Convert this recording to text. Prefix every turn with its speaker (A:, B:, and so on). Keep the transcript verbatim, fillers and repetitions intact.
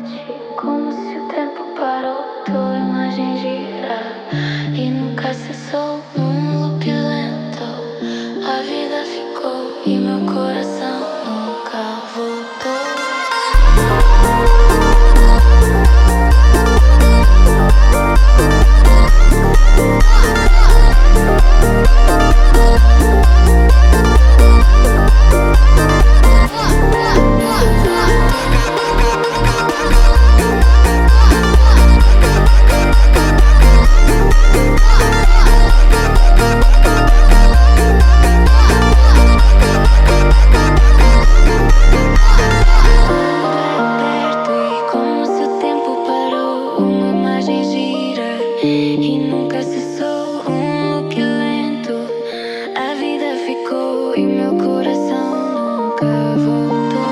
A: Como se o tempo parou, tua imagem gira e nunca cessou num loop lento. A vida ficou e meu coração nunca voltou. E nunca cessou um look lento. A vida ficou e meu coração nunca voltou.